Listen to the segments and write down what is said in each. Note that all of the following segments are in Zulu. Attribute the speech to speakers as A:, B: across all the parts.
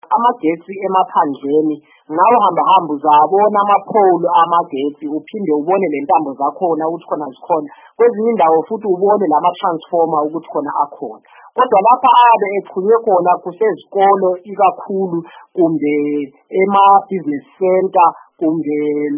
A: amagetsi emaphandleni ngawo hamba uzabona amapholo amagetsi uphinde ubone lentambo zakhona ukuthi khona zikhona kwezinye indawo futhi ubone lama-transformer ukuthi khona akhona. Kodwa lapha abe exhunywe khona kusezikolo ikakhulu kumbe ema-business center kumbe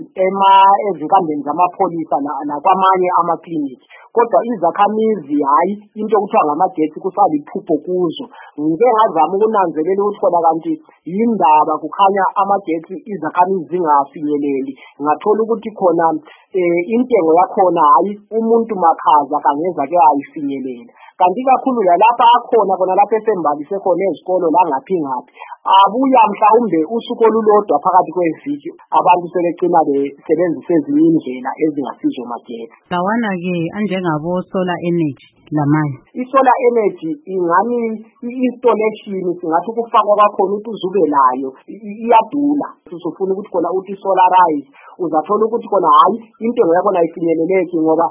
A: ezinkambeni zamapholisa nakwamanye amaklinikhi. Kodwa izakhamizi hayi into okuthiwa ngamagetsi kusaliphupho kuzo. Ngike ngazama ukunanzelela ukuthi khona kanti yindaba kukhanya amagetsi izakhamizi zingafinyeleli. Ngathola ukuthi khona intengo yakhona hayi umuntu makhaza kangeza ke ayifinyelela. Kanti kakhulu lapha akhona khona lapha esembalise khona ezikolo la ngaphi abuya mhlawumbe usuku olulodwa phakathi kweviki abantu sebegcina besebenzisa ezinye indlela ezingasizo magetsi.
B: Lawana ke anjengabo solar energy lamanye.
A: I-solar energy ingani i-installation singathi ukufakwa kwakhona ukuthi uzube layo iyadula. Usufuna ukuthi khona uthi solarize uzathola ukuthi khona hayi intengo yakhona ayifinyeleleki ngoba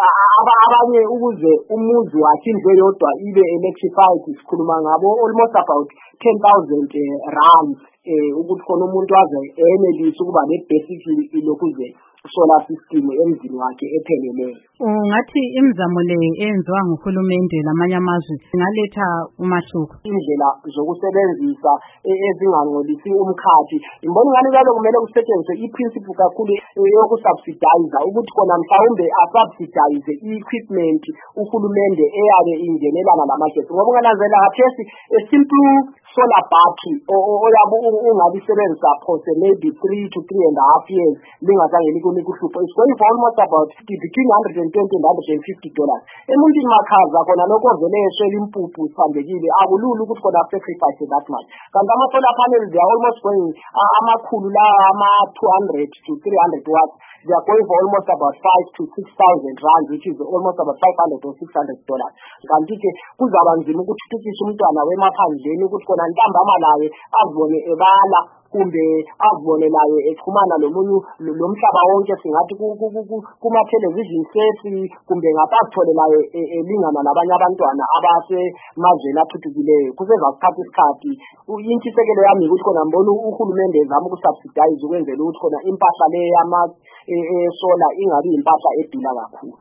A: abanye ukuze umuzi wakhe indlu yodwa ibe electrified sikhuluma ngabo almost about 10,000 rand ukuthi khona umuntu waze enelise ukuba ne-basic lokuze solar system emzini wakhe epheleleyo.
B: Ngathi imizamo le eyenziwa nguhulumende lamanye amazwe ingaletha umahluko.
A: Indlela zokusebenzisa ezingangcolisi umkhathi. Imboni ngani njalo kumele kusetshenziswe i-principle kakhulu yokusubsidize ukuthi khona mhlawumbe asubsidize i-equipment uhulumende eyabe ingenelana lamagetsi. Ngoba ungananzela khathesi a simple solar battery oyabe ungalisebenzisa for maybe 3 to 3.5 years lingazange likunika uhlupho. It's going for almost about between $120 and $150. Emuntwini makhaza khona lokho vele eswela impuphu sithambekile akulula ukuthi khona sacrifice that much. Kanti ama-solar panels they are almost going amakhulu la ama-200 to 300 watts. They are going for almost about 5 to 6,000 rand, which is almost about $500 or $600. Kanti ke kuzaba nzima ukuthuthukisa umntwana wemaphandleni ukuthi khona ntambama laye azibone ebala kumbe azibone laye exhumana lomhlaba wonke singathi kuma-television sets kumbe ngaphathole laye elingana nabanye abantwana abasemazweni athuthukileyo. Kusezakuthatha isikhathi. Intshisekelo yami ukuthi khona mbona uhulumende ezama ukusubsidize ukwenzela ukuthi khona impahla le solar ingabi impahla edula kakhulu.